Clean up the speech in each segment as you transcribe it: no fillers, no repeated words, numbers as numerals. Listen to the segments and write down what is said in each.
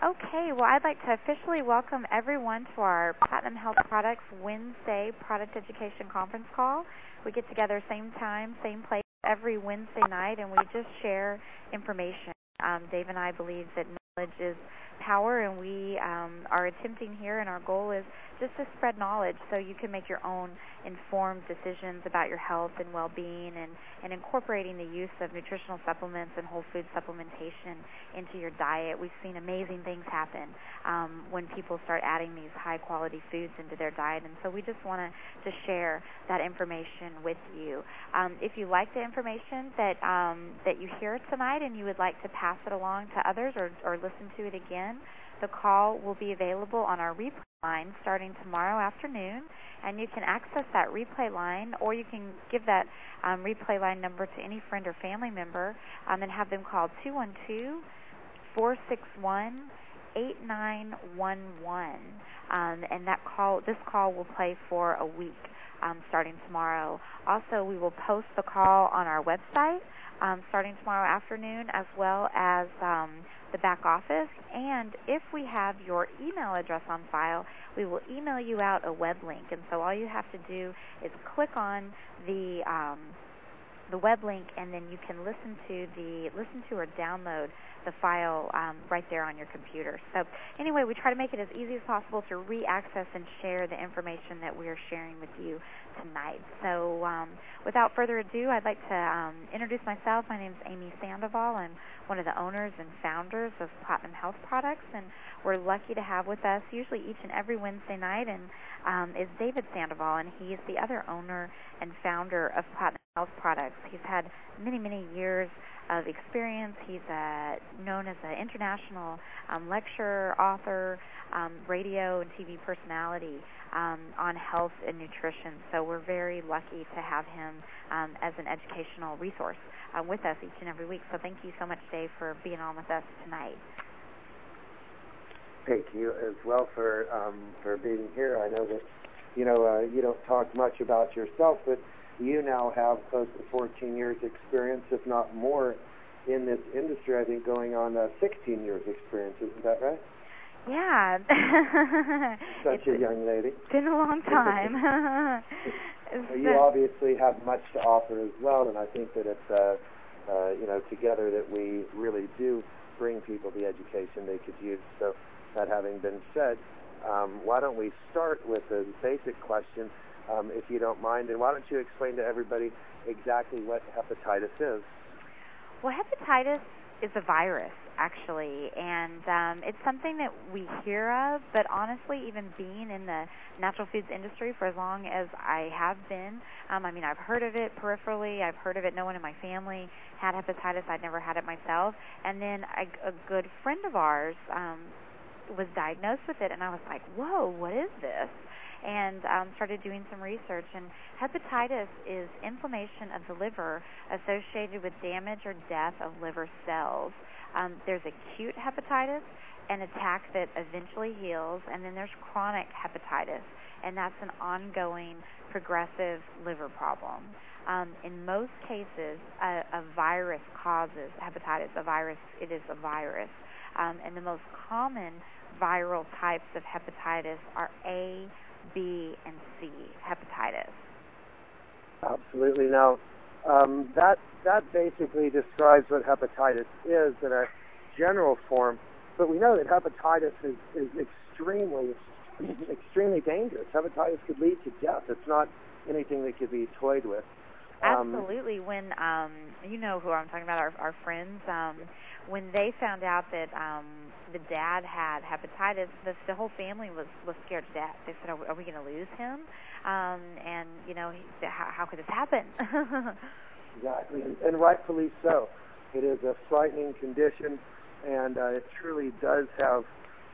Okay, well, I'd like to officially welcome everyone to our Platinum Health Products Wednesday Product Education Conference Call. We get together same time, same place every Wednesday night, and we just share information. Dave and I believe that knowledge is power, and we are attempting here, and our goal is just to spread knowledge so you can make your own informed decisions about your health and well-being, and incorporating the use of nutritional supplements and whole food supplementation into your diet. We've seen amazing things happen when people start adding these high-quality foods into their diet, and so we just want to share that information with you. If you like the information that you hear tonight and you would like to pass it along to others or listen to it again, the call will be available on our replay line starting tomorrow afternoon, and you can access that replay line, or you can give that replay line number to any friend or family member and have them call 212-461-8911. And this call will play for a week starting tomorrow. Also, we will post the call on our website starting tomorrow afternoon, as well as the back office. And if we have your email address on file, we will email you out a web link. And so all you have to do is click on the web link, and then you can listen to or download the file right there on your computer. So anyway, we try to make it as easy as possible to re-access and share the information that we are sharing with you tonight. So without further ado, I'd like to introduce myself. My name is Amy Sandoval. I'm one of the owners and founders of Platinum Health Products, and we're lucky to have with us usually each and every Wednesday night is David Sandoval, and he is the other owner and founder of Platinum Health Products. He's had many, many years of experience. He's known as an international lecturer, author, radio and TV personality on health and nutrition. So we're very lucky to have him as an educational resource with us each and every week. So thank you so much, Dave, for being on with us tonight. Thank you as well for being here. I know that you don't talk much about yourself, but you now have close to 14 years experience, if not more, in this industry. I think going on 16 years experience. Isn't that right? Yeah. Such a young lady. It's been a long time. You obviously have much to offer as well, and I think that it's together that we really do bring people the education they could use. So that having been said, why don't we start with a basic question, if you don't mind, and why don't you explain to everybody exactly what hepatitis is? Well, hepatitis is a virus, actually, and it's something that we hear of, but honestly, even being in the natural foods industry for as long as I have been, I've heard of it peripherally. I've heard of it. No one in my family had hepatitis. I'd never had it myself. And then a good friend of ours was diagnosed with it, and I was like, whoa, what is this? And started doing some research, and hepatitis is inflammation of the liver associated with damage or death of liver cells. There's acute hepatitis, an attack that eventually heals, and then there's chronic hepatitis, and that's an ongoing progressive liver problem. In most cases, a virus causes hepatitis. It is a virus. And the most common viral types of hepatitis are A, B, and C hepatitis. Absolutely. Now, that basically describes what hepatitis is in a general form, but we know that hepatitis is extremely dangerous. Hepatitis could lead to death. It's not anything that could be toyed with. Absolutely. When you know who I'm talking about, our friends, when they found out that the dad had hepatitis, the whole family was scared to death. They said, "Are we going to lose him?" And how could this happen? Exactly, and rightfully so. It is a frightening condition, and it truly does have,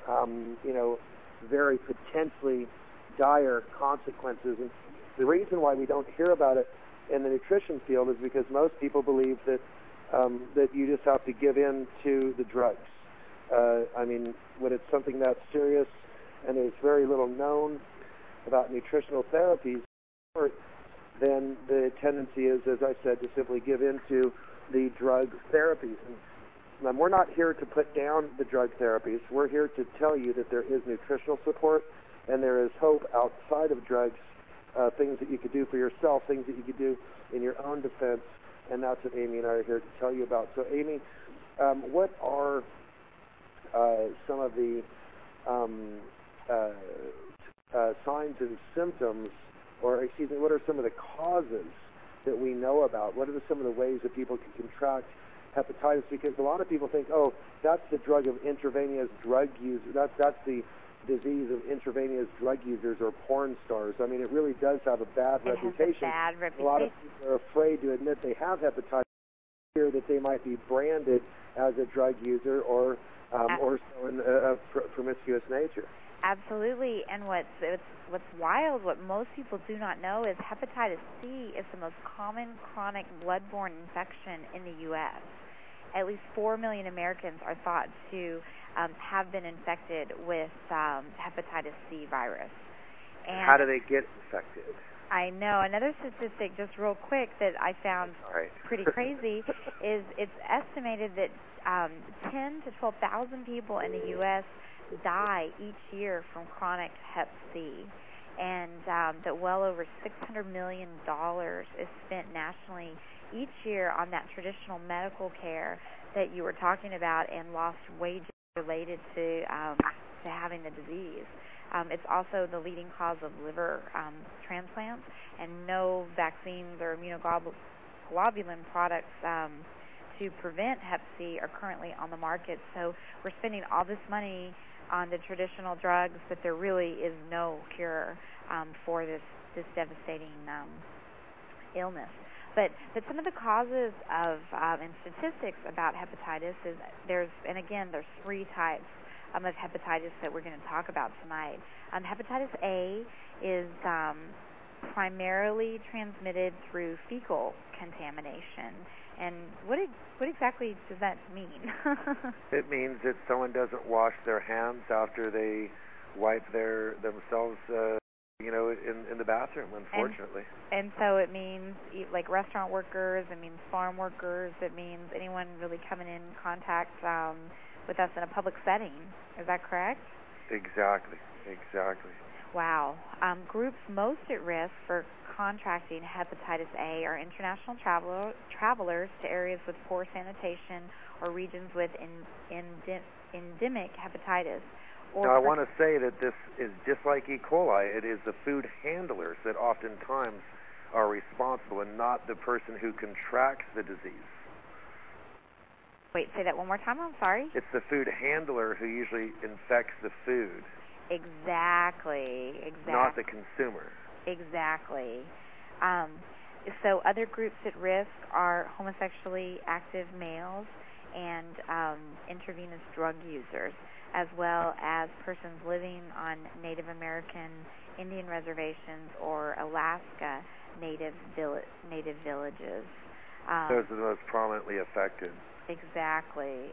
very potentially dire consequences. And the reason why we don't hear about it in the nutrition field is because most people believe that you just have to give in to the drugs. When it's something that's serious and there's very little known about nutritional therapies, then the tendency is, as I said, to simply give in to the drug therapies. And we're not here to put down the drug therapies. We're here to tell you that there is nutritional support and there is hope outside of drugs, things that you could do for yourself, things that you could do in your own defense, and that's what Amy and I are here to tell you about. So, Amy, what are some of the signs and symptoms, or excuse me, what are some of the causes that we know about? What are some of the ways that people can contract hepatitis? Because a lot of people think, oh, that's the drug of intravenous drug use. That's the disease of intravenous drug users or porn stars. I mean, it really does have a bad reputation. A lot of people are afraid to admit they have hepatitis, fear that they might be branded as a drug user or so in a promiscuous nature. Absolutely, and what's wild, what most people do not know is hepatitis C is the most common chronic bloodborne infection in the U.S. At least 4 million Americans are thought to have been infected with hepatitis C virus. And how do they get infected? I know. Another statistic, just real quick, that I found pretty crazy is it's estimated that 10 to 12,000 people in the U.S. die each year from chronic hep C, and that well over $600 million is spent nationally each year on that traditional medical care that you were talking about and lost wages related to having the disease. It's also the leading cause of liver transplants, and no vaccines or immunoglobulin products to prevent hep C are currently on the market. So we're spending all this money on the traditional drugs, but there really is no cure for this devastating illness. But some of the causes of and statistics about hepatitis is there's 3 types of hepatitis that we're going to talk about tonight. Hepatitis A is primarily transmitted through fecal contamination. And what exactly does that mean? It means that someone doesn't wash their hands after they wipe themselves, in the bathroom, unfortunately. And so it means like restaurant workers, it means farm workers, it means anyone really coming in contact with us in a public setting. Is that correct? Exactly. Wow. Groups most at risk for contracting hepatitis A are international travelers to areas with poor sanitation or regions with endemic hepatitis. Now, I want to say that this is just like E. coli. It is the food handlers that oftentimes are responsible and not the person who contracts the disease. Wait, say that one more time. I'm sorry. It's the food handler who usually infects the food. Exactly. Not the consumer. Exactly. So other groups at risk are homosexually active males and intravenous drug users, as well as persons living on Native American Indian reservations or Alaska Native villages. Those are the most prominently affected. Exactly.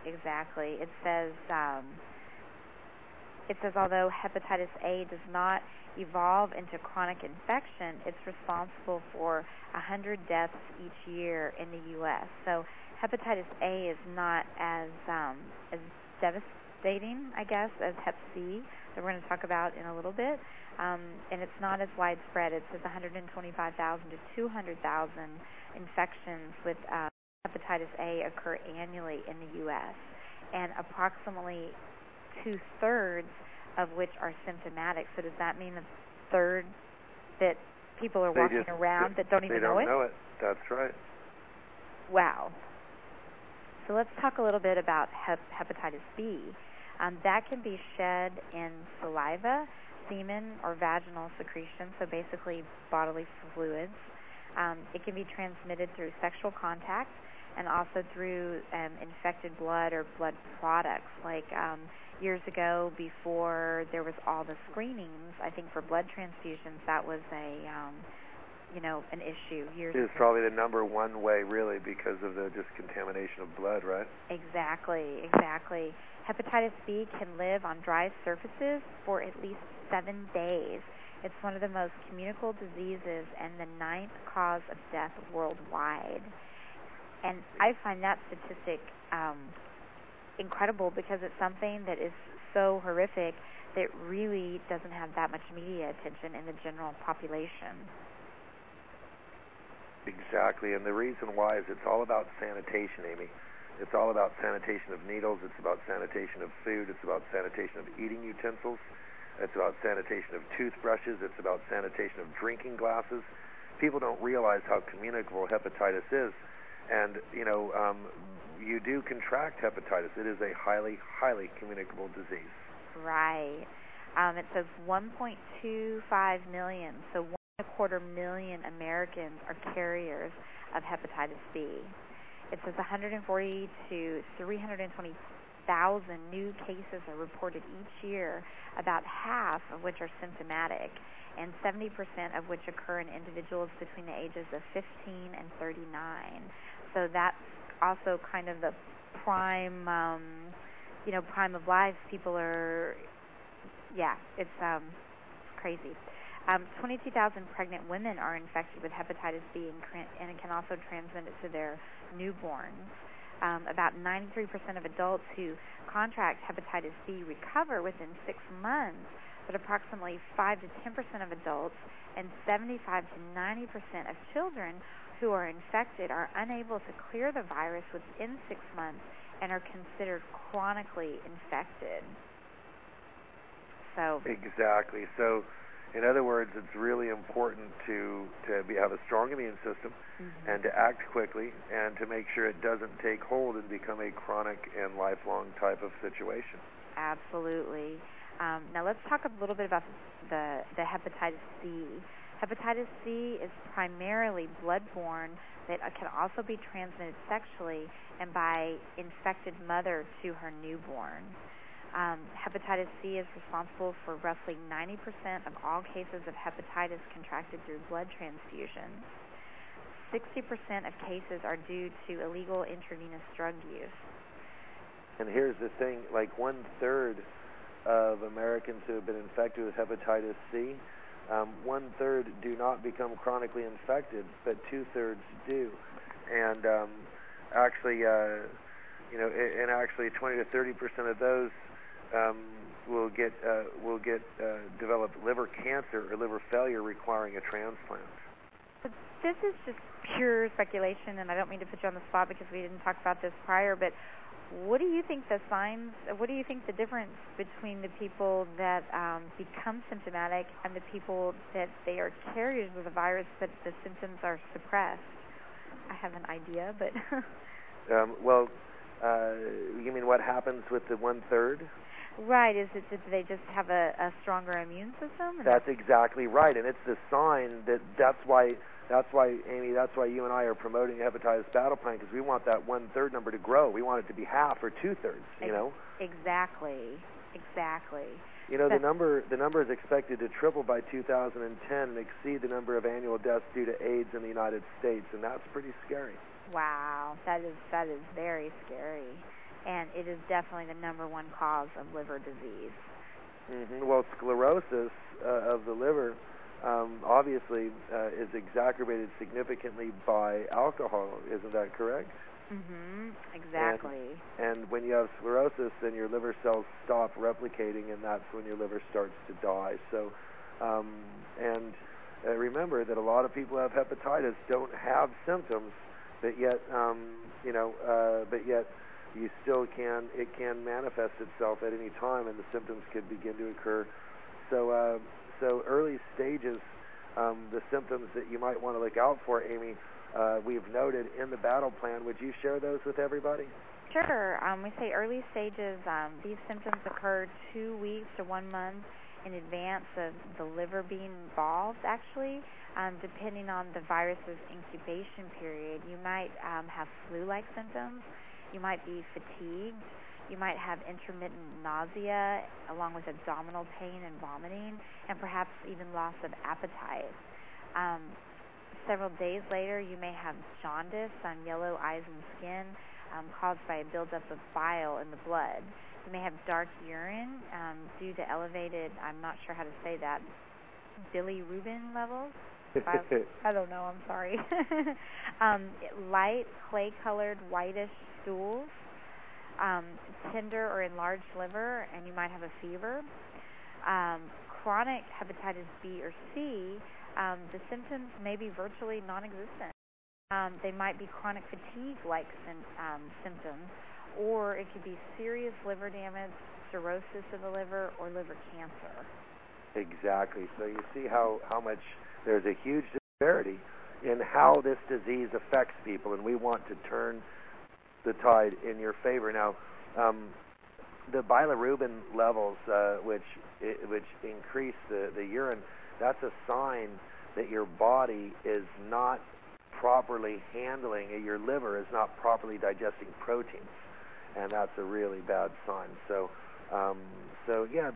It says although hepatitis A does not evolve into chronic infection, it's responsible for 100 deaths each year in the U.S. So hepatitis A is not as devastating, I guess, as hep C that we're going to talk about in a little bit, and it's not as widespread. It says 125,000 to 200,000 infections with hepatitis A occur annually in the U.S., and approximately 2/3 of which are symptomatic. So does that mean 1/3 that people are walking around that don't even know it? They don't know it. That's right. Wow. So let's talk a little bit about hepatitis B. That can be shed in saliva, semen, or vaginal secretion, so basically bodily fluids. It can be transmitted through sexual contact and also through infected blood or blood products. Like years ago, before there was all the screenings, I think for blood transfusions, that was an issue years ago. It's probably the number one way, really, because of the just contamination of blood, right? Exactly. Hepatitis B can live on dry surfaces for at least 7 days. It's one of the most communicable diseases and the 9th cause of death worldwide. And I find that statistic incredible because it's something that is so horrific that really doesn't have that much media attention in the general population. Exactly, and the reason why is it's all about sanitation, Amy. It's all about sanitation of needles. It's about sanitation of food. It's about sanitation of eating utensils. It's about sanitation of toothbrushes. It's about sanitation of drinking glasses. People don't realize how communicable hepatitis is. And, you do contract hepatitis. It is a highly, highly communicable disease. Right. It says 1.25 million, so 1.25 million Americans are carriers of hepatitis B. It says 140 to 320,000 new cases are reported each year, about half of which are symptomatic, and 70% of which occur in individuals between the ages of 15 and 39. So that's also kind of the prime, prime of life. People are, it's crazy. 22,000 pregnant women are infected with hepatitis B, and it can also transmit it to their newborns. About 93% of adults who contract hepatitis B recover within 6 months, but approximately 5 to 10% of adults and 75 to 90% of children who are infected are unable to clear the virus within 6 months and are considered chronically infected. So exactly. So, in other words, it's really important to have a strong immune system and to act quickly and to make sure it doesn't take hold and become a chronic and lifelong type of situation. Absolutely. Now let's talk a little bit about the hepatitis C. Hepatitis C is primarily bloodborne, but it can also be transmitted sexually and by infected mother to her newborn. Hepatitis C is responsible for roughly 90% of all cases of hepatitis contracted through blood transfusions. 60% of cases are due to illegal intravenous drug use. And here's the thing, like 1/3 of Americans who have been infected with hepatitis C, 1/3 do not become chronically infected, but 2/3 do. And actually 20 to 30% of those will develop liver cancer or liver failure requiring a transplant. But this is just pure speculation, and I don't mean to put you on the spot because we didn't talk about this prior, but what do you think the signs, what do you think the difference between the people that become symptomatic and the people that they are carriers of the virus but the symptoms are suppressed? I have an idea, but... you mean what happens with the 1/3? Right. Is it that they just have a stronger immune system? That's exactly right, and it's the sign that's why, Amy, that's why you and I are promoting hepatitis battle plan, because we want that 1/3 number to grow. We want it to be half or 2/3. Exactly. The number is expected to triple by 2010 and exceed the number of annual deaths due to AIDS in the United States, and that's pretty scary. Wow, that is very scary, and it is definitely the number one cause of liver disease. Well, sclerosis of the liver obviously is exacerbated significantly by alcohol. Isn't that correct? Exactly. And when you have sclerosis, then your liver cells stop replicating, and that's when your liver starts to die. So, remember that a lot of people who have hepatitis don't have symptoms, but yet, you still can. It can manifest itself at any time, and the symptoms could begin to occur. So early stages, the symptoms that you might want to look out for, Amy, we've noted in the battle plan. Would you share those with everybody? Sure. We say early stages. These symptoms occur 2 weeks to 1 month in advance of the liver being involved, actually. Depending on the virus's incubation period, you might have flu-like symptoms. You might be fatigued. You might have intermittent nausea along with abdominal pain and vomiting, and perhaps even loss of appetite. Several days later, you may have jaundice, yellow eyes and skin caused by a buildup of bile in the blood. You may have dark urine due to elevated, I'm not sure how to say that, bilirubin levels. I don't know, I'm sorry. Light, clay-colored, whitish stools. tender or enlarged liver, and you might have a fever. Chronic hepatitis B or C, the symptoms may be virtually non-existent. They might be chronic fatigue-like symptoms, or it could be serious liver damage, cirrhosis of the liver, or liver cancer. Exactly. So you see how much there's a huge disparity in how this disease affects people, and we want to turn the tide in your favor. Now, the bilirubin levels, which increase the urine, that's a sign that your body is not properly handling, your liver is not properly digesting proteins, and that's a really bad sign. So yeah,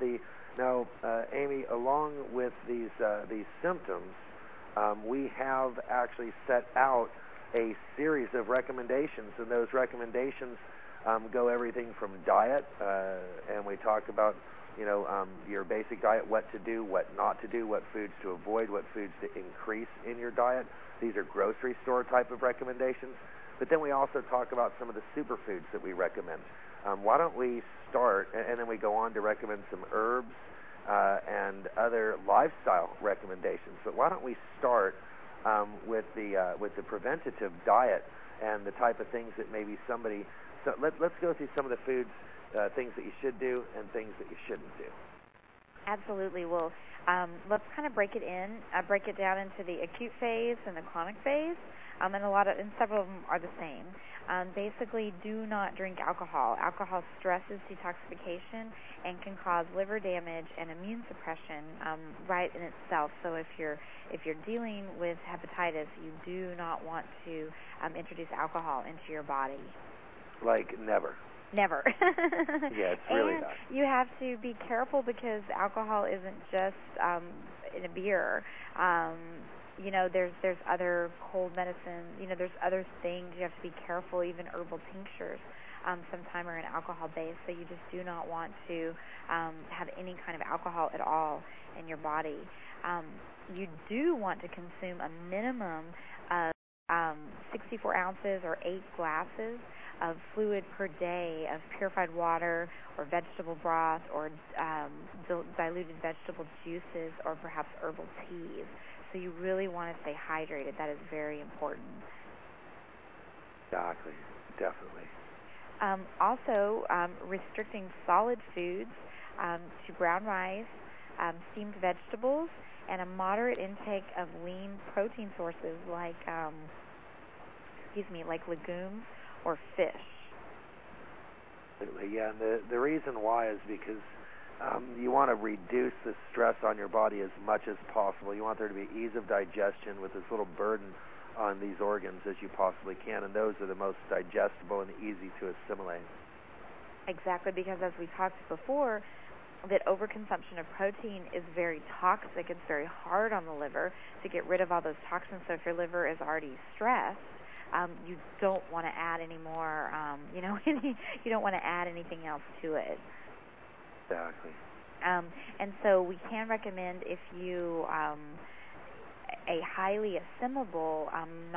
Amy, along with these symptoms, we have actually set out a series of recommendations, and those recommendations go everything from diet, and we talk about your basic diet, what to do, what not to do, what foods to avoid, what foods to increase in your diet. These are grocery store type of recommendations. But then we also talk about some of the superfoods that we recommend. Why don't we start, and then we go on to recommend some herbs and other lifestyle recommendations. But why don't we start with the preventative diet and the type of things that maybe somebody. So let's go through some of the foods, things that you should do and things that you shouldn't do. Absolutely. Well, let's kind of break it down into the acute phase and the chronic phase, and several of them are the same. Basically, do not drink alcohol. Alcohol stresses detoxification and can cause liver damage and immune suppression right in itself. So if you're dealing with hepatitis, you do not want to introduce alcohol into your body. Like never. Never. Yeah, it's really and not. You have to be careful because alcohol isn't just in a beer. There's other cold medicine. There's other things you have to be careful. Even herbal tinctures, sometimes are in alcohol based. So you just do not want to have any kind of alcohol at all in your body. You do want to consume a minimum of 64 ounces or 8 glasses of fluid per day of purified water or vegetable broth or diluted vegetable juices or perhaps herbal teas. So you really want to stay hydrated. That is very important. Exactly. Definitely. Also, restricting solid foods to brown rice, steamed vegetables, and a moderate intake of lean protein sources like legumes or fish. Yeah, and the reason why is because you want to reduce the stress on your body as much as possible. You want there to be ease of digestion with as little burden on these organs as you possibly can, and those are the most digestible and easy to assimilate. Exactly, because as we talked before, that overconsumption of protein is very toxic. It's very hard on the liver to get rid of all those toxins. So if your liver is already stressed, you don't want to add any more, you don't want to add anything else to it. Exactly. And so we can recommend, if you a highly assimilable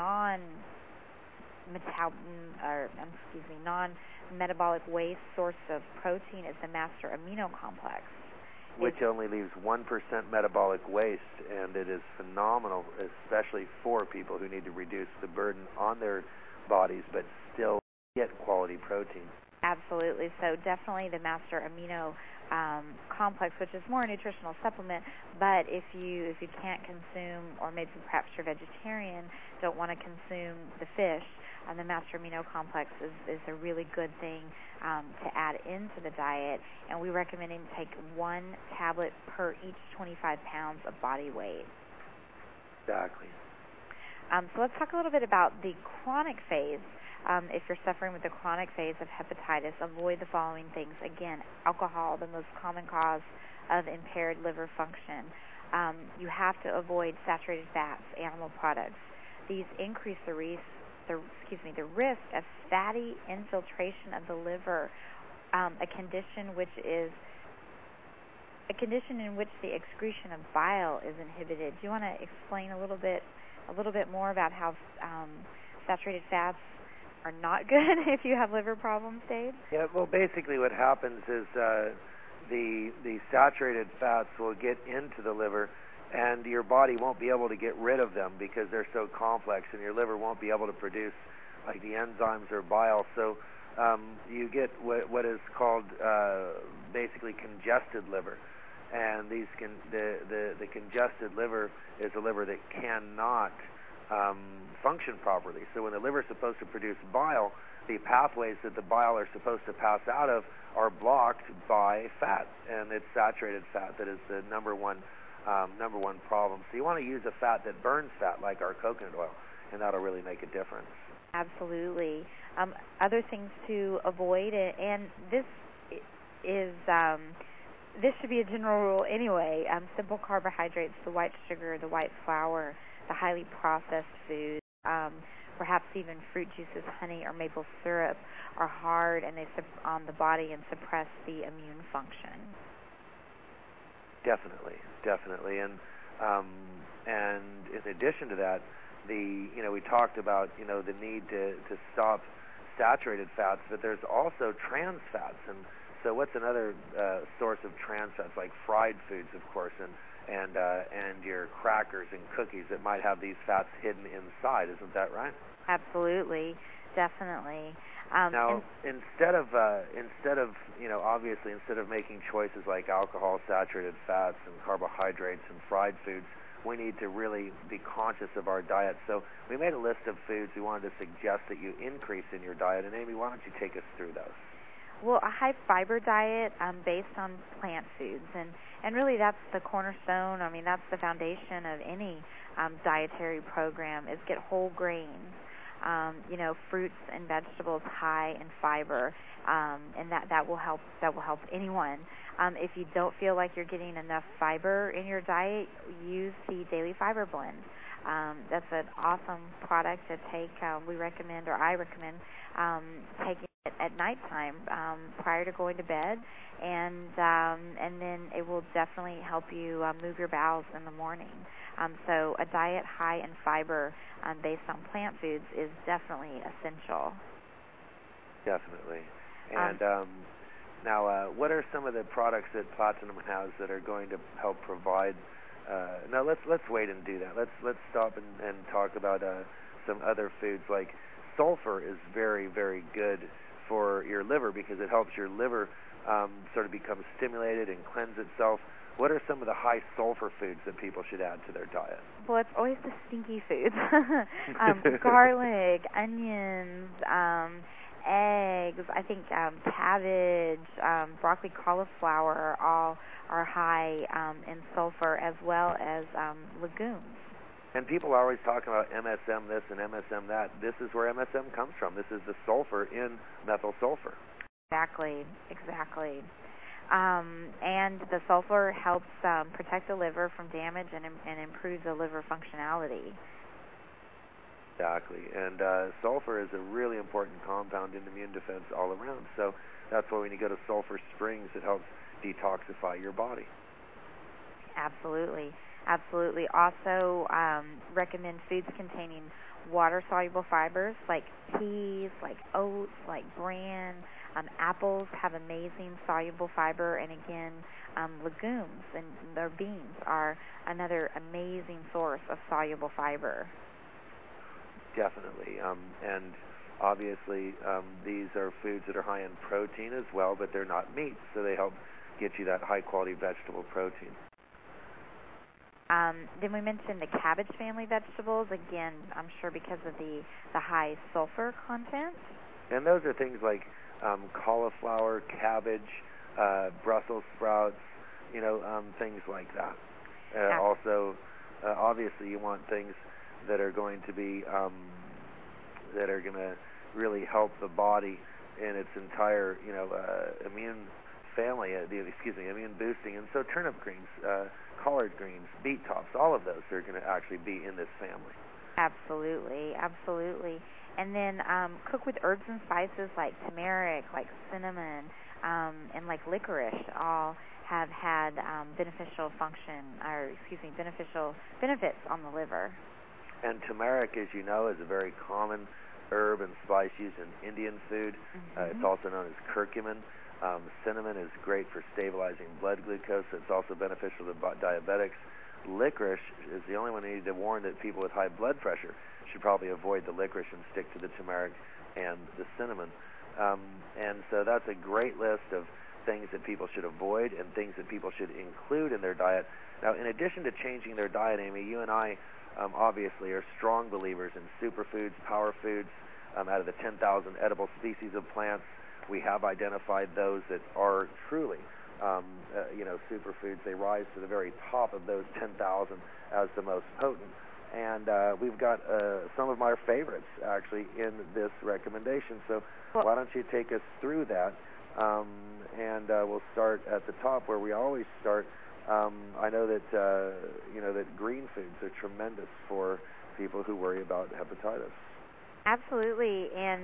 non-metabolic waste source of protein is the master amino complex, which only leaves 1% metabolic waste, and it is phenomenal, especially for people who need to reduce the burden on their bodies but still get quality protein. Absolutely. So definitely the master amino complex, which is more a nutritional supplement, but if you can't consume, or maybe perhaps you're vegetarian, don't want to consume the fish, the master amino complex is a really good thing to add into the diet, and we recommend him take 1 tablet per each 25 pounds of body weight. Exactly. So let's talk a little bit about the chronic phase. If you're suffering with the chronic phase of hepatitis, avoid the following things. Again, alcohol, the most common cause of impaired liver function. You have to avoid saturated fats, animal products. These increase the risk of fatty infiltration of the liver, a condition in which the excretion of bile is inhibited. Do you want to explain a little bit more about how saturated fats are not good if you have liver problems, Dave? Yeah, well, basically what happens is the saturated fats will get into the liver, and your body won't be able to get rid of them because they're so complex, and your liver won't be able to produce like the enzymes or bile. So you get what is called basically congested liver. And the congested liver is a liver that cannot function properly. So when the liver is supposed to produce bile, the pathways that the bile are supposed to pass out of are blocked by fat, and it's saturated fat that is the number one problem. So you want to use a fat that burns fat, like our coconut oil, and that'll really make a difference. Absolutely. Other things to avoid, and this is this should be a general rule anyway. Simple carbohydrates, the white sugar, the white flour, the highly processed foods, perhaps even fruit juices, honey, or maple syrup are hard and they on the body and suppress the immune function. Definitely, and in addition to that, we talked about the need to stop saturated fats, but there's also trans fats, and so what's another source of trans fats, like fried foods, of course, and your crackers and cookies that might have these fats hidden inside. Isn't that right? Absolutely, definitely. Now, instead of obviously, instead of making choices like alcohol, saturated fats, and carbohydrates and fried foods, we need to really be conscious of our diet. So we made a list of foods we wanted to suggest that you increase in your diet. And Amy, why don't you take us through those? Well, a high-fiber diet based on plant foods, and really that's the cornerstone. I mean, that's the foundation of any dietary program, is get whole grains, fruits and vegetables high in fiber, and that will help anyone. If you don't feel like you're getting enough fiber in your diet, use the Daily Fiber Blend. That's an awesome product to take. We recommend, or I recommend, taking it at nighttime prior to going to bed, and then it will definitely help you move your bowels in the morning. So a diet high in fiber based on plant foods is definitely essential. Definitely. And now, what are some of the products that Platinum has that are going to help provide? Now, let's wait and do that. Let's stop and talk about some other foods. Like sulfur is very, very good for your liver because it helps your liver sort of become stimulated and cleanse itself. What are some of the high sulfur foods that people should add to their diet? Well, it's always the stinky foods. Garlic, onions, eggs, I think cabbage, broccoli, cauliflower all are high in sulfur, as well as legumes. And people are always talking about MSM this and MSM that. This is where MSM comes from. This is the sulfur in methyl sulfur. Exactly. And the sulfur helps protect the liver from damage and improves the liver functionality. Exactly. And sulfur is a really important compound in immune defense all around. So that's why when you go to Sulfur Springs, it helps detoxify your body. Absolutely. Also, recommend foods containing water-soluble fibers like peas, like oats, like bran. Apples have amazing soluble fiber, and again, legumes and their beans are another amazing source of soluble fiber. Definitely. And obviously, these are foods that are high in protein as well, but they're not meat, so they help get you that high-quality vegetable protein. Then we mentioned the cabbage family vegetables, again, I'm sure because of the high sulfur content. And those are things like cauliflower, cabbage, Brussels sprouts, things like that. Also, obviously, you want things that are going to be that are going to really help the body in its entire, immune family. Immune boosting. And so, turnip greens, collard greens, beet tops, all of those are going to actually be in this family. Absolutely. And then cook with herbs and spices like turmeric, like cinnamon, and like licorice. All have had beneficial benefits on the liver. And turmeric, as you know, is a very common herb and spice used in Indian food. It's also known as curcumin. Cinnamon is great for stabilizing blood glucose. It's also beneficial to diabetics. Licorice is the only one I need to warn that people with high blood pressure should probably avoid the licorice and stick to the turmeric and the cinnamon. And so that's a great list of things that people should avoid and things that people should include in their diet. Now, in addition to changing their diet, Amy, you and I obviously are strong believers in superfoods, power foods. Out of the 10,000 edible species of plants, we have identified those that are truly superfoods. They rise to the very top of those 10,000 as the most potent. And we've got some of my favorites, actually, in this recommendation. So why don't you take us through that? And we'll start at the top where we always start. I know that, that green foods are tremendous for people who worry about hepatitis. Absolutely, and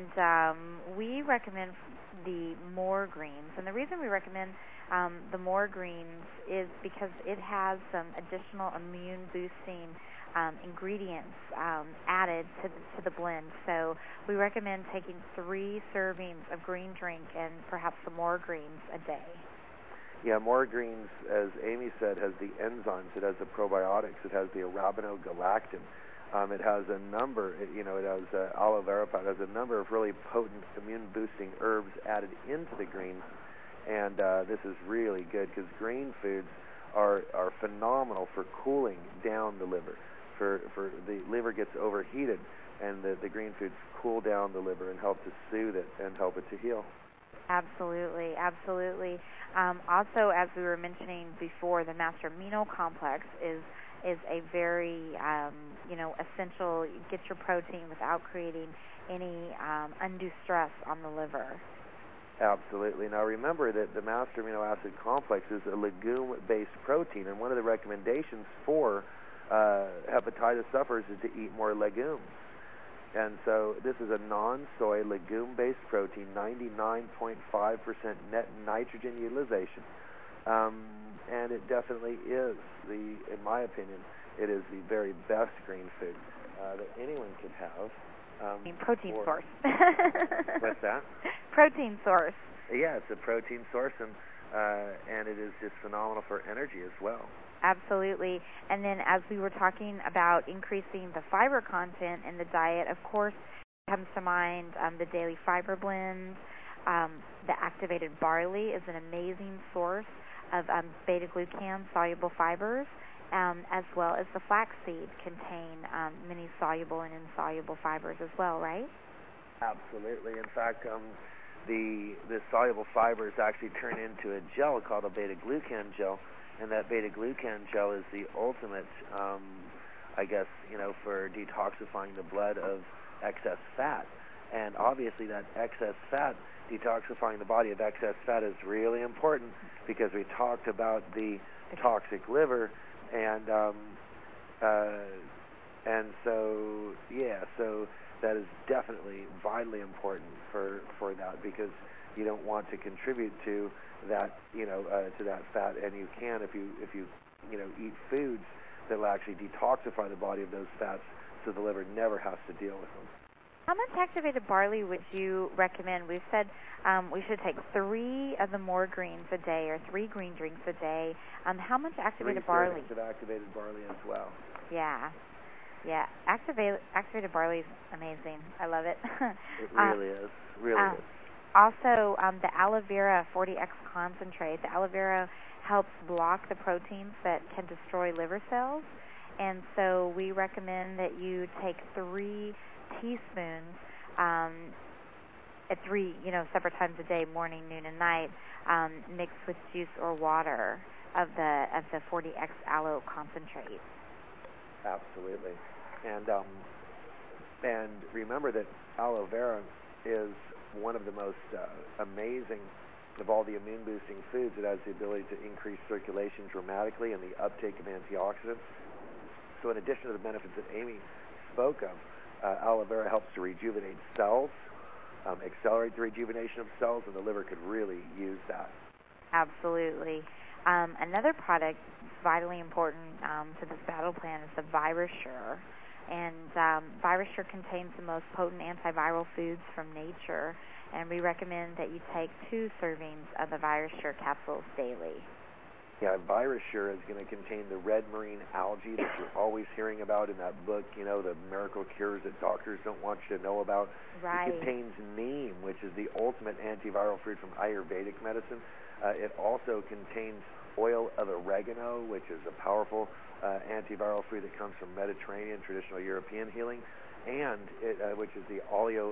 we recommend the more greens. And the reason we recommend the more greens is because it has some additional immune-boosting ingredients added to the blend. So we recommend taking 3 servings of green drink and perhaps some more greens a day. Yeah, more greens, as Amy said, has the enzymes. It has the probiotics. It has the arabinogalactin. It has a number, it has aloe vera powder. It has a number of really potent immune-boosting herbs added into the greens. And this is really good because green foods are phenomenal for cooling down the liver. For the liver gets overheated, and the green foods cool down the liver and help to soothe it and help it to heal. Absolutely, absolutely. Also, as we were mentioning before, the Master Amino Complex is a very essential. Get your protein without creating any undue stress on the liver. Absolutely. Now remember that the Master Amino Acid Complex is a legume-based protein, and one of the recommendations for hepatitis sufferers is to eat more legumes. And so this is a non-soy legume-based protein, 99.5% net nitrogen utilization. And it definitely is, in my opinion, it is the very best green food that anyone could have. Protein source. What's that? Protein source. Yeah, it's a protein source, and it is just phenomenal for energy as well. Absolutely. And then as we were talking about increasing the fiber content in the diet, of course, comes to mind the daily fiber blends. The activated barley is an amazing source of beta-glucan soluble fibers, as well as the flaxseed contain many soluble and insoluble fibers as well, right? Absolutely. In fact, the soluble fibers actually turn into a gel called a beta-glucan gel, and that beta-glucan gel is the ultimate, for detoxifying the blood of excess fat. And obviously that excess fat, detoxifying the body of excess fat is really important because we talked about the toxic liver, and so that is definitely vitally important for that, because you don't want to contribute to that to that fat, and you can if you eat foods that will actually detoxify the body of those fats, so the liver never has to deal with them. How much activated barley would you recommend? We've said we should take 3 of the more greens a day, or 3 green drinks a day. How much activated barley? 3 servings of activated barley as well. Yeah. Activated barley is amazing. I love it. It really is. Really is. Also, the aloe vera 40X concentrate. The aloe vera helps block the proteins that can destroy liver cells, and so we recommend that you take 3 teaspoons at 3 separate times a day, morning, noon, and night, mixed with juice or water of the 40X aloe concentrate. Absolutely. And remember that aloe vera is one of the most amazing of all the immune-boosting foods. It has the ability to increase circulation dramatically and the uptake of antioxidants. So in addition to the benefits that Amy spoke of, aloe vera helps to rejuvenate cells, accelerate the rejuvenation of cells, and the liver could really use that. Absolutely. Another product vitally important to this battle plan is the VibraSure. And VirusSure contains the most potent antiviral foods from nature, and we recommend that you take 2 servings of the VirusSure capsules daily. Yeah, VirusSure is going to contain the red marine algae that you're always hearing about in that book, the miracle cures that doctors don't want you to know about. Right. It contains neem, which is the ultimate antiviral fruit from Ayurvedic medicine. It also contains oil of oregano, which is a powerful antiviral fruit that comes from Mediterranean, traditional European healing, and which is the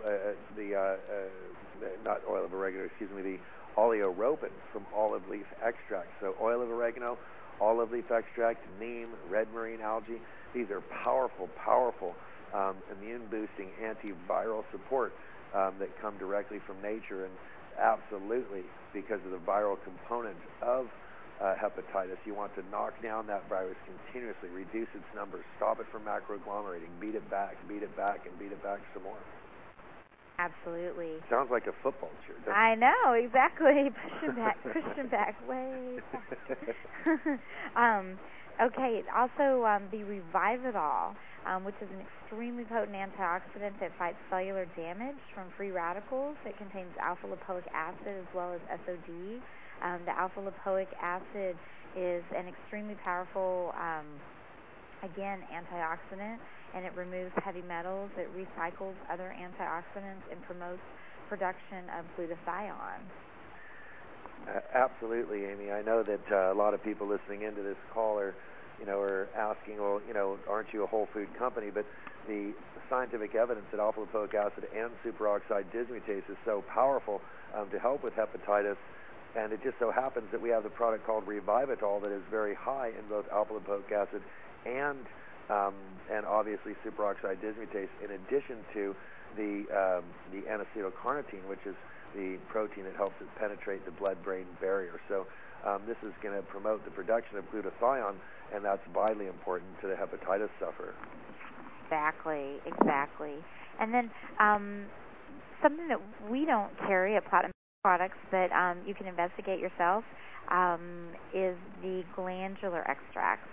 not oil of oregano, the oleoropin from olive leaf extract. So oil of oregano, olive leaf extract, neem, red marine algae. These are powerful, powerful immune-boosting antiviral support that come directly from nature, and absolutely because of the viral component of hepatitis. You want to knock down that virus continuously, reduce its numbers, stop it from macroagglomerating, beat it back, and beat it back some more. Absolutely. Sounds like a football cheer, doesn't it? I know, exactly. Pushing back way. Okay, also the Revivitol, which is an extremely potent antioxidant that fights cellular damage from free radicals. It contains alpha-lipoic acid as well as SOD. The alpha-lipoic acid is an extremely powerful, antioxidant, and it removes heavy metals. It recycles other antioxidants and promotes production of glutathione. Absolutely, Amy. I know that a lot of people listening into this call are asking, well, aren't you a whole food company? But the scientific evidence that alpha-lipoic acid and superoxide dismutase is so powerful to help with hepatitis. And it just so happens that we have the product called Revivitol that is very high in both alpha-lipoic acid and obviously superoxide dismutase, in addition to the N-acetylcarnitine, which is the protein that helps it penetrate the blood-brain barrier. So this is going to promote the production of glutathione, and that's vitally important to the hepatitis sufferer. Exactly. And then something that we don't carry at Platinum Products, but you can investigate yourself, is the glandular extracts.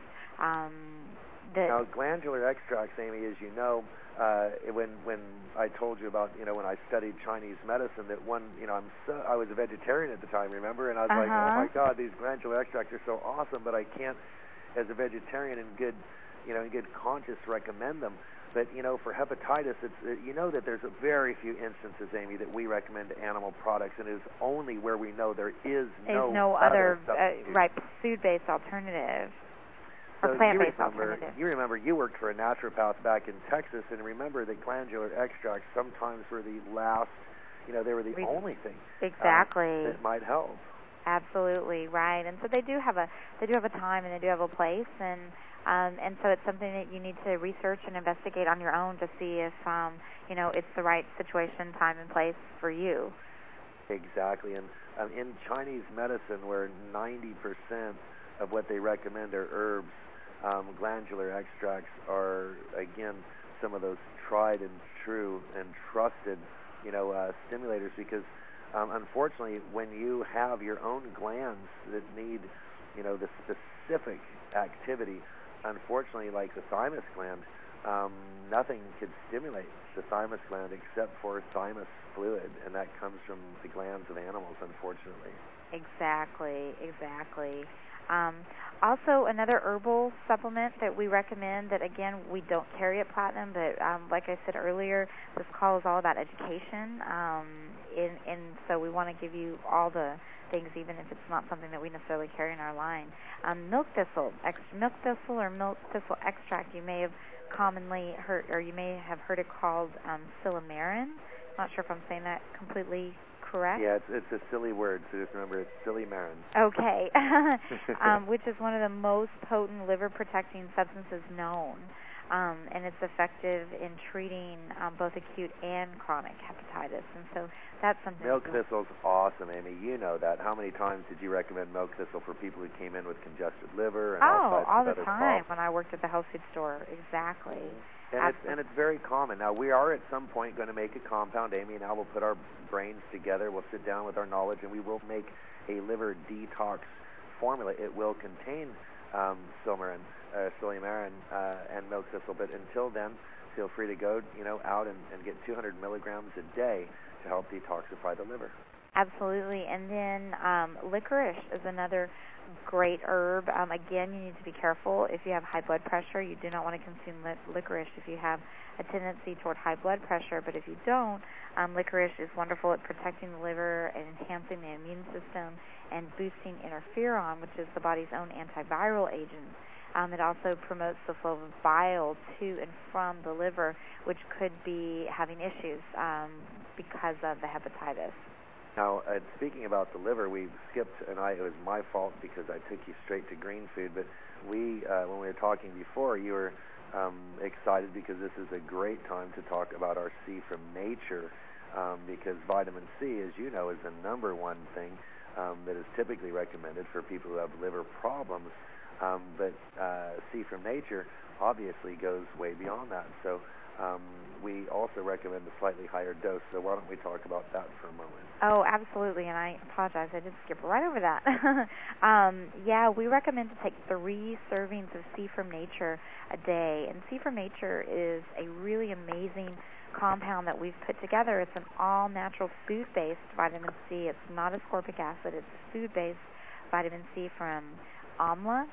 Now, glandular extracts, Amy, as you know, when I told you about, when I studied Chinese medicine, that I was a vegetarian at the time, remember? And I was like, oh my God, these glandular extracts are so awesome, but I can't, as a vegetarian, in good conscience, recommend them. But, for hepatitis, it's, that there's a very few instances, Amy, that we recommend animal products, and it is only where we know there's no other food-based alternative. So you remember you worked for a naturopath back in Texas, and remember that glandular extracts sometimes were the last, they were the only thing that might help. Absolutely, right. And so they do have a time, and they do have a place, and so it's something that you need to research and investigate on your own to see if it's the right situation, time, and place for you. Exactly, and in Chinese medicine, where 90% of what they recommend are herbs, glandular extracts are, again, some of those tried and true and trusted, stimulators, because unfortunately, when you have your own glands that need, the specific activity, unfortunately, like the thymus gland, nothing could stimulate the thymus gland except for thymus fluid, and that comes from the glands of animals, unfortunately. Exactly. Also, another herbal supplement that we recommend that, again, we don't carry at Platinum, but like I said earlier, this call is all about education, and so we want to give you all the things, even if it's not something that we necessarily carry in our line. Milk thistle or milk thistle extract, you may have commonly heard, or you may have heard it called silymarin. Not sure if I'm saying that completely correct? Yeah, it's a silly word, so just remember it's silymarin. Okay. Which is one of the most potent liver-protecting substances known, and it's effective in treating both acute and chronic hepatitis, and so that's something. Milk thistle's awesome, Amy. You know that. How many times did you recommend milk thistle for people who came in with congested liver and all the time when I worked at the health food store? Exactly. And it's very common. Now, we are at some point going to make a compound. Amy and I will put our brains together. We'll sit down with our knowledge, and we will make a liver detox formula. It will contain Silymarin and milk thistle. But until then, feel free to go, out and get 200 milligrams a day to help detoxify the liver. Absolutely. And then licorice is another great herb. Again, you need to be careful. If you have high blood pressure, you do not want to consume licorice if you have a tendency toward high blood pressure. But if you don't, licorice is wonderful at protecting the liver and enhancing the immune system and boosting interferon, which is the body's own antiviral agent. It also promotes the flow of bile to and from the liver, which could be having issues because of the hepatitis. Now, speaking about the liver, we skipped, and it was my fault because I took you straight to green food, but when we were talking before, you were excited because this is a great time to talk about our C from nature, because vitamin C, as you know, is the number one thing that is typically recommended for people who have liver problems, but C from nature obviously goes way beyond that. So we also recommend a slightly higher dose, so why don't we talk about that for a moment? Oh, absolutely, and I apologize, I did skip right over that. We recommend to take 3 servings of C from nature a day, and C from nature is a really amazing compound that we've put together. It's an all-natural food-based vitamin C. It's not ascorbic acid. It's food-based vitamin C from amla,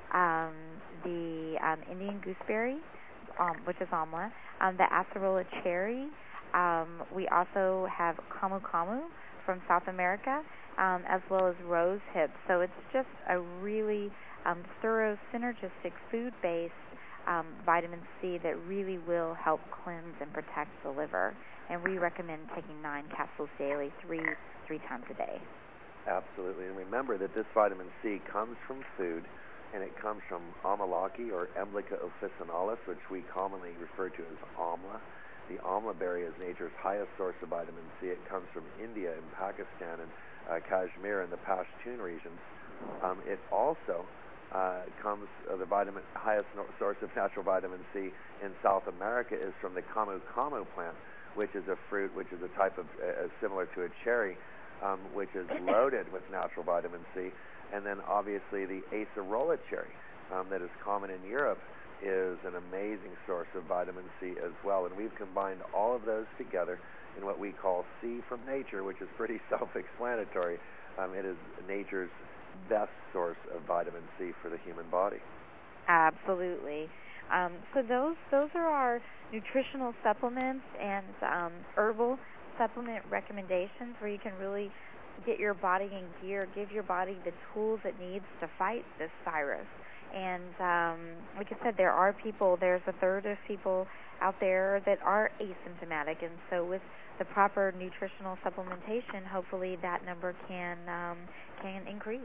the Indian gooseberry, which is amla, the acerola cherry. We also have camu camu from South America, as well as rose hips. So it's just a really thorough, synergistic, food-based vitamin C that really will help cleanse and protect the liver. And we recommend taking 9 capsules daily, three times a day. Absolutely. And remember that this vitamin C comes from food, and it comes from amalaki or Emblica officinalis, which we commonly refer to as amla. The amla berry is nature's highest source of vitamin C. It comes from India and Pakistan and Kashmir and the Pashtun regions. It also comes, the highest source of natural vitamin C in South America is from the camu camu plant, which is a fruit, which is a type of, similar to a cherry, which is loaded with natural vitamin C. And then obviously the acerola cherry that is common in Europe is an amazing source of vitamin C as well. And we've combined all of those together in what we call C from nature, which is pretty self-explanatory. It is nature's best source of vitamin C for the human body. Absolutely. So those are our nutritional supplements and herbal supplement recommendations where you can really get your body in gear, give your body the tools it needs to fight this virus. And like I said, there's a third of people out there that are asymptomatic, and so with the proper nutritional supplementation, hopefully that number can increase.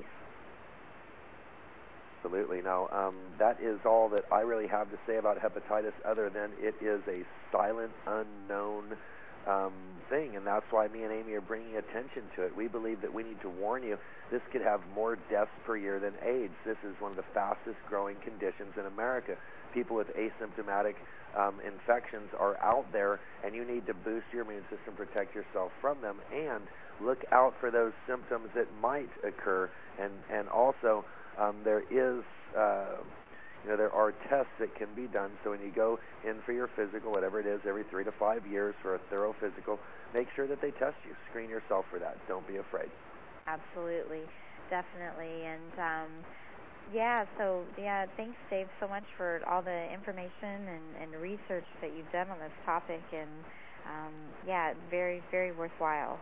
Absolutely. Now, that is all that I really have to say about hepatitis, other than it is a silent, unknown thing, and that's why me and Amy are bringing attention to it. We believe that we need to warn you. This could have more deaths per year than AIDS. This is one of the fastest growing conditions in America. People with asymptomatic infections are out there, and you need to boost your immune system, protect yourself from them, and look out for those symptoms that might occur. And also, there are tests that can be done. So when you go in for your physical, whatever it is, every 3 to 5 years for a thorough physical, make sure that they test you. Screen yourself for that. Don't be afraid. Absolutely. Definitely. And, thanks, Dave, so much for all the information and research that you've done on this topic. And, very, very worthwhile.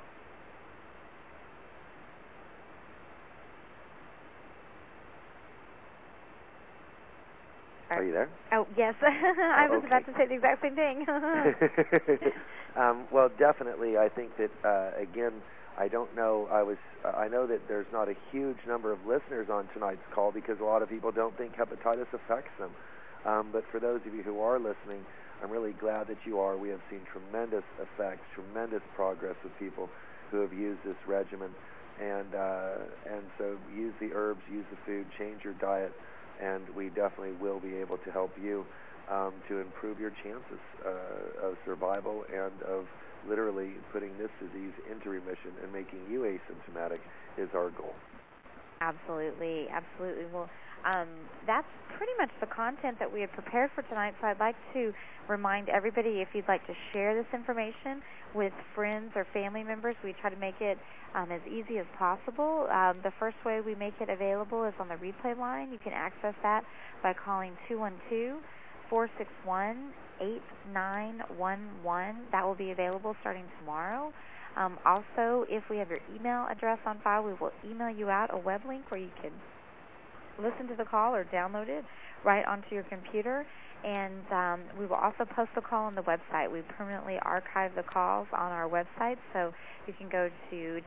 Are you there? Oh, yes. I was about to say the exact same thing. Well, definitely. I think that, again, I don't know. I know that there's not a huge number of listeners on tonight's call because a lot of people don't think hepatitis affects them. But for those of you who are listening, I'm really glad that you are. We have seen tremendous effects, tremendous progress with people who have used this regimen. And so use the herbs, use the food, change your diet, and we definitely will be able to help you to improve your chances of survival and of literally putting this disease into remission and making you asymptomatic is our goal. Absolutely, absolutely. Well, that's pretty much the content that we had prepared for tonight, so I'd like to remind everybody, if you'd like to share this information with friends or family members, we try to make it as easy as possible. The first way we make it available is on the replay line. You can access that by calling 212-461-8911. That will be available starting tomorrow. Also, if we have your email address on file, we will email you out a web link where you can listen to the call or download it right onto your computer. And we will also post the call on the website. We permanently archive the calls on our website, so you can go to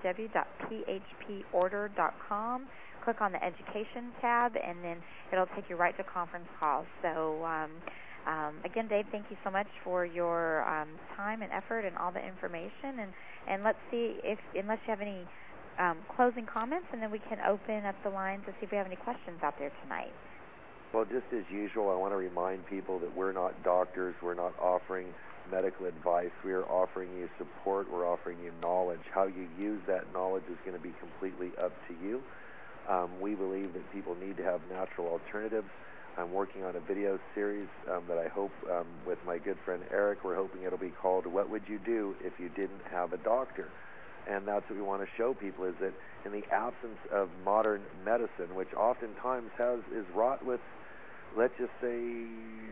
www.phporder.com, click on the Education tab, and then it'll take you right to conference calls. So again, Dave, thank you so much for your time and effort and all the information. And let's see unless you have any closing comments, and then we can open up the line to see if we have any questions out there tonight. Well, just as usual, I want to remind people that we're not doctors. We're not offering medical advice. We are offering you support. We're offering you knowledge. How you use that knowledge is going to be completely up to you. We believe that people need to have natural alternatives. I'm working on a video series that I hope with my good friend Eric, we're hoping it'll be called What Would You Do If You Didn't Have a Doctor? And that's what we want to show people, is that in the absence of modern medicine, which oftentimes is wrought with, let's just say,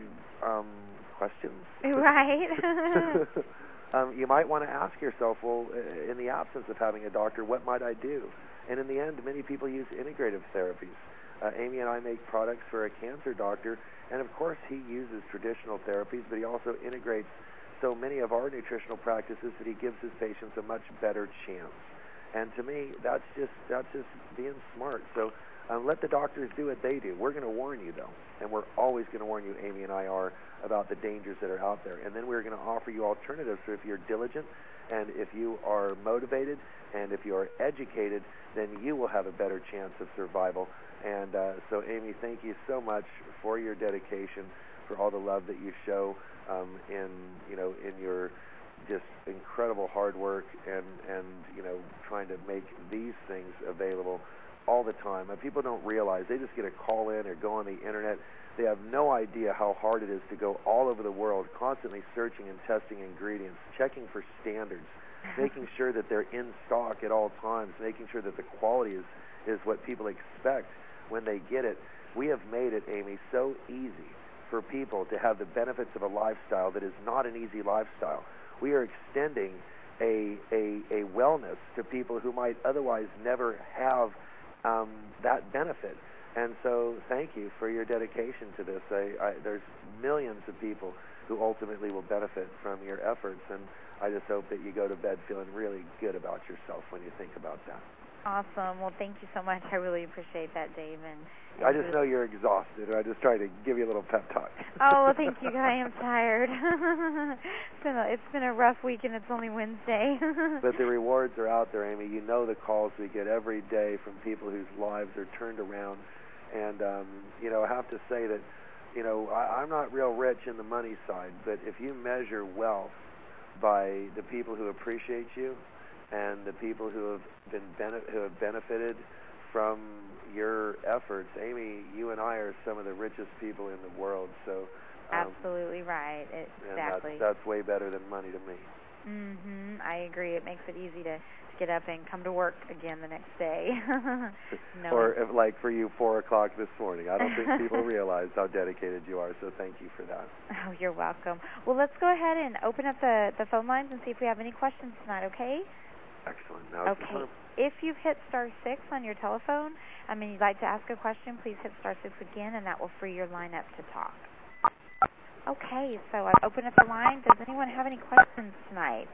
questions. Right. You might want to ask yourself, well, in the absence of having a doctor, what might I do? And in the end, many people use integrative therapies. Amy and I make products for a cancer doctor, and of course he uses traditional therapies, but he also integrates so many of our nutritional practices that he gives his patients a much better chance. And to me, that's just being smart. So let the doctors do what they do. We're going to warn you, though, and we're always going to warn you, Amy and I are, about the dangers that are out there. And then we're going to offer you alternatives. So if you're diligent, and if you are motivated, and if you are educated, then you will have a better chance of survival. And so, Amy, thank you so much for your dedication, for all the love that you show in your just incredible hard work and trying to make these things available all the time. And people don't realize, they just get a call in or go on the internet. They have no idea how hard it is to go all over the world, constantly searching and testing ingredients, checking for standards, making sure that they're in stock at all times, making sure that the quality is what people expect when they get it. We have made it, Amy, so easy for people to have the benefits of a lifestyle that is not an easy lifestyle. We are extending a wellness to people who might otherwise never have that benefit. And so thank you for your dedication to this. There's millions of people who ultimately will benefit from your efforts, and I just hope that you go to bed feeling really good about yourself when you think about that. Awesome. Well, thank you so much. I really appreciate that, Dave. And I just know you're exhausted. I just try to give you a little pep talk. Oh, well, thank you. I am tired. It's been a rough week, and it's only Wednesday. But the rewards are out there, Amy. You know the calls we get every day from people whose lives are turned around. And, I have to say that, I'm not real rich in the money side, but if you measure wealth by the people who appreciate you and the people who have benefited from your efforts, Amy, you and I are some of the richest people in the world. So absolutely right. Exactly. And that's way better than money to me. I agree. It makes it easy to get up and come to work again the next day. No. Or like for you, 4 o'clock this morning. I don't think people realize how dedicated you are, so thank you for that. Oh, you're welcome. Well, let's go ahead and open up the phone lines and see if we have any questions tonight, okay? Excellent. Now okay. If you've hit *6 on your telephone, you'd like to ask a question, please hit *6 again, and that will free your line up to talk. Okay, so I've opened up the line. Does anyone have any questions tonight?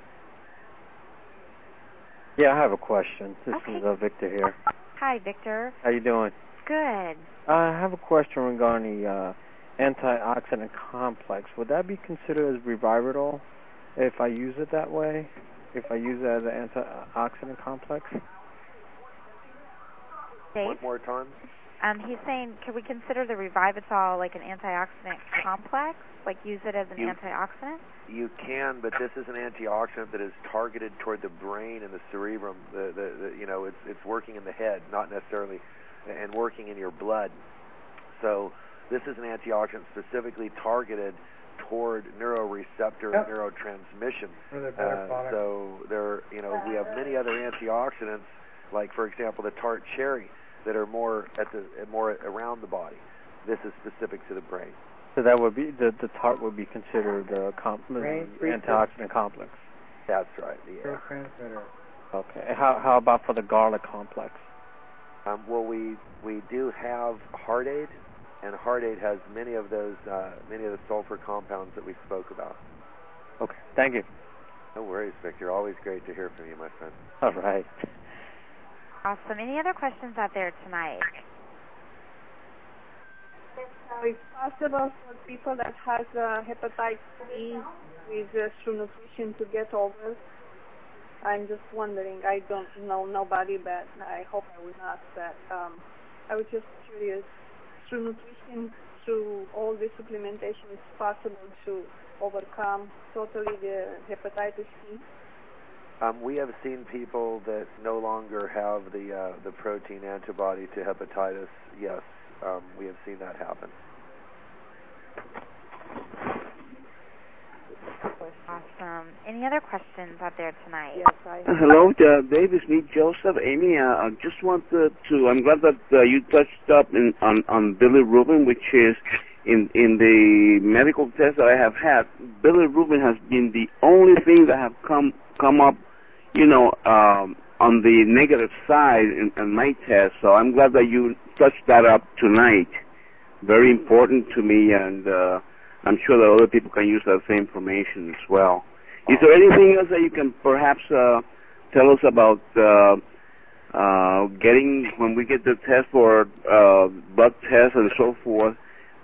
Yeah, I have a question. This okay. is Victor here. Hi, Victor. How you doing? Good. I have a question regarding the antioxidant complex. Would that be considered as Revivital if I use it that way? If I use it as an antioxidant complex? Dave? One more time? He's saying, can we consider the Revivitol like an antioxidant complex? Like use it as an antioxidant? You can, but this is an antioxidant that is targeted toward the brain and the cerebrum. It's working in the head, not necessarily, and working in your blood. So this is an antioxidant specifically targeted toward neuroreceptor and neurotransmission. So we have many other antioxidants, like for example the tart cherry, that are more around the body. This is specific to the brain. So that would be the tart would be considered a antioxidant complex. That's right. Yeah. Okay. How about for the garlic complex? Well, we do have Heart Aid, and Heart Aid has many of the sulfur compounds that we spoke about. Okay. Thank you. No worries, Victor. Always great to hear from you, my friend. All right. Awesome. Any other questions out there tonight? It's possible for people that has hepatitis C with through nutrition to get over. I'm just wondering. I don't know nobody, but I hope I will not. But I was just curious. Through nutrition, through all the supplementation, it's possible to overcome totally the hepatitis C. We have seen people that no longer have the protein antibody to hepatitis. Yes, we have seen that happen. Awesome. Any other questions out there tonight? Yes, I have. Hello, Dave. It's me, Joseph. Amy, I just wanted to. I'm glad that you touched up on bilirubin, which is in the medical test that I have had. Bilirubin has been the only thing that have come up, on the negative side in my test. So I'm glad that you touched that up tonight. Very important to me, and I'm sure that other people can use that same information as well. Is there anything else that you can perhaps tell us about getting, when we get the test for blood tests and so forth,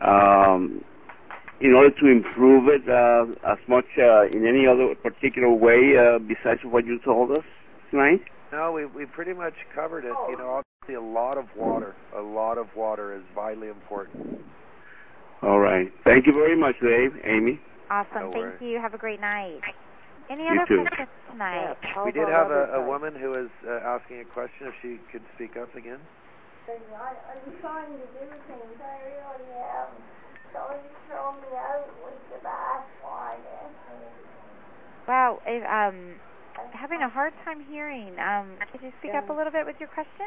in order to improve it as much in any other particular way besides what you told us tonight? No, we pretty much covered it. Obviously a lot of water. A lot of water is vitally important. All right. Thank you very much, Dave. Amy? Awesome. Thank you. Have a great night. Any You other too. questions tonight? We did have a woman who was asking a question, if she could speak up again. I'm trying to do things. I really am. So you throw me out with the bath water. Wow. Having a hard time hearing. Could you speak up a little bit with your question?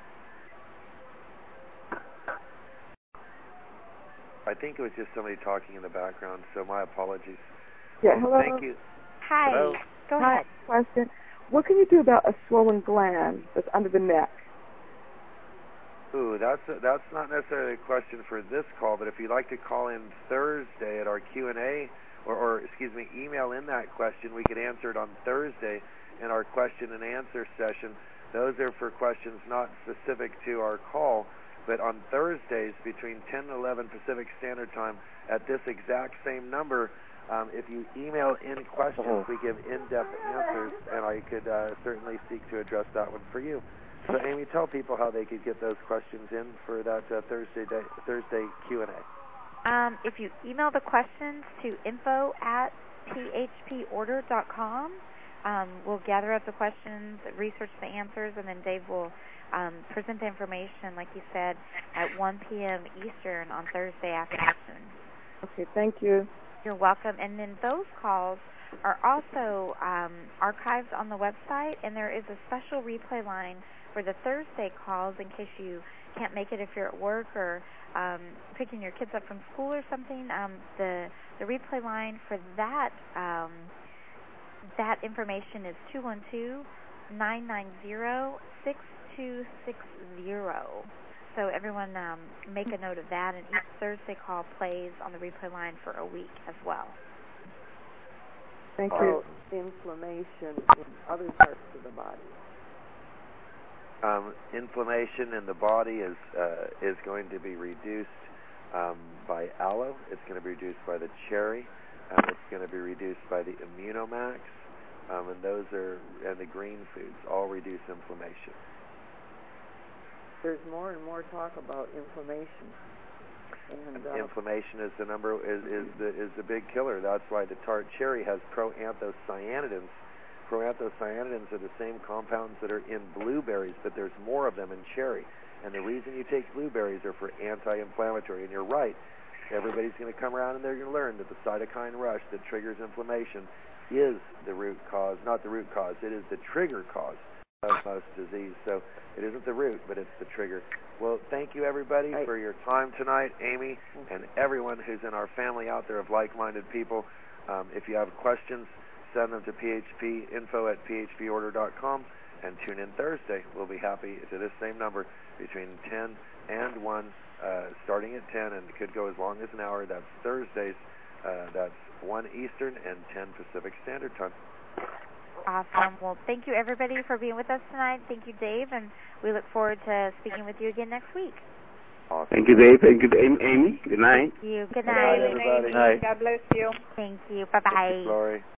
I think it was just somebody talking in the background, so my apologies. Yeah, hello. Thank you. Hi. Hello. Go Hi. ahead. Question. What can you do about a swollen gland that's under the neck? Ooh, that's not necessarily a question for this call, but if you'd like to call in Thursday at our Q&A, or email in that question, we could answer it on Thursday in our question and answer session. Those are for questions not specific to our call, but on Thursdays between 10 and 11 Pacific Standard Time at this exact same number, if you email in questions, we give in-depth answers, and I could certainly seek to address that one for you. So, Amy, tell people how they could get those questions in for that Thursday Q&A. If you email the questions to info@phporder.com, we'll gather up the questions, research the answers, and then Dave will present the information, like you said, at 1 p.m. Eastern on Thursday afternoon. Okay, thank you. You're welcome. And then those calls are also archived on the website, and there is a special replay line for the Thursday calls in case you can't make it if you're at work or picking your kids up from school or something. The replay line for that that information is 212-990-6260. So everyone make a note of that, and each Thursday call plays on the replay line for a week as well. Thank you. Inflammation in other parts of the body. Inflammation in the body is going to be reduced by aloe. It's going to be reduced by the cherry. It's going to be reduced by the Immunomax, and the green foods all reduce inflammation. there's more and more talk about inflammation. And inflammation is the big killer. That's why the tart cherry has proanthocyanidins. Proanthocyanidins are the same compounds that are in blueberries, but there's more of them in cherry. And the reason you take blueberries are for anti-inflammatory. And you're right. Everybody's going to come around and they're going to learn that the cytokine rush that triggers inflammation is the root cause, not the root cause. It is the trigger cause of most disease. So it isn't the root, but it's the trigger. Well, thank you, everybody, for your time tonight, Amy, and everyone who's in our family out there of like-minded people. If you have questions, send them to info@phvorder.com, and tune in Thursday. We'll be happy to this same number between 10 and 1, starting at 10, and it could go as long as an hour. That's Thursdays. That's 1 Eastern and 10 Pacific Standard Time. Awesome. Well, thank you, everybody, for being with us tonight. Thank you, Dave, and we look forward to speaking with you again next week. Awesome. Thank you, Dave. Thank you, Amy. Good night. Thank you. Good Good night. night, everybody. God bless you. Thank you. Bye-bye. Glory.